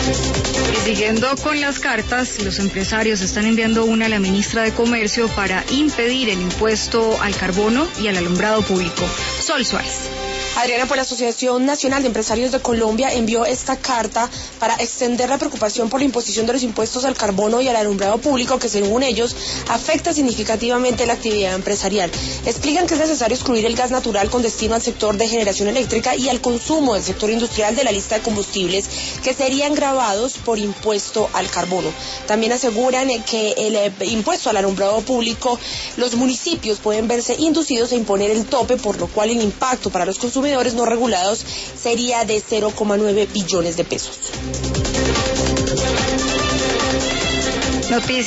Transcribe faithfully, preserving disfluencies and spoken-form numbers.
Y siguiendo con las cartas, los empresarios están enviando una a la ministra de Comercio para impedir el impuesto al carbono y al alumbrado público. Sol Suárez. Adriana, pues la Asociación Nacional de Empresarios de Colombia envió esta carta para extender la preocupación por la imposición de los impuestos al carbono y al alumbrado público que, según ellos, afecta significativamente la actividad empresarial. Explican que es necesario excluir el gas natural con destino al sector de generación eléctrica y al consumo del sector industrial de la lista de combustibles que serían gravados por impuesto al carbono. También aseguran que el impuesto al alumbrado público, los municipios pueden verse inducidos a imponer el tope, por lo cual el impacto para los consumidores no regulados sería de cero coma nueve billones de pesos. Noticias.